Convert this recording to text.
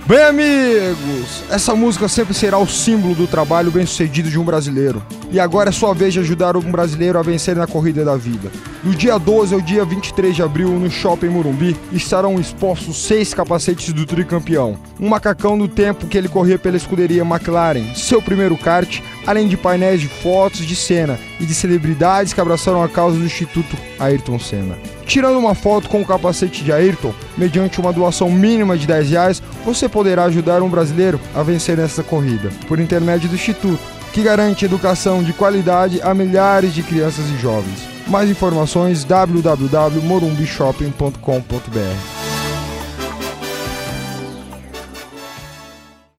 Bem, amigos, essa música sempre será o símbolo do trabalho bem-sucedido de um brasileiro. E agora é sua vez de ajudar um brasileiro a vencer na corrida da vida. Do dia 12 ao dia 23 de abril, no Shopping Morumbi, estarão expostos 6 capacetes do tricampeão. Um macacão do tempo que ele corria pela escuderia McLaren, seu primeiro kart, além de painéis de fotos de Senna e de celebridades que abraçaram a causa do Instituto Ayrton Senna. Tirando uma foto com o capacete de Ayrton, mediante uma doação mínima de R$10, você poderá ajudar um brasileiro a vencer nessa corrida, por intermédio do Instituto, que garante educação de qualidade a milhares de crianças e jovens. Mais informações www.morumbishopping.com.br.